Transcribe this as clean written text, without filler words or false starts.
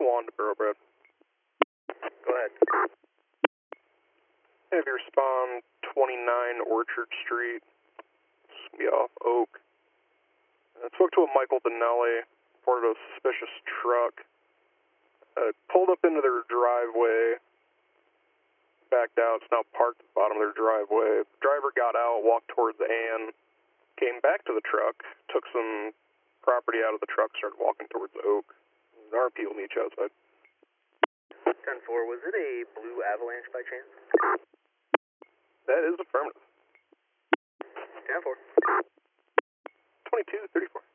Swan to Thoroughbred. Go ahead. Have you respond 29 Orchard Street. This is going to be off Oak. I spoke to a Michael Donnelly, reported a suspicious truck. Pulled up into their driveway, backed out. It's now parked at the bottom of their driveway. Driver got out, walked towards Ann, came back to the truck, took some property out of the truck, started walking towards Oak. An RP will meet you outside. 10-4, was it a blue Avalanche by chance? That is affirmative. 10-4. 22-34.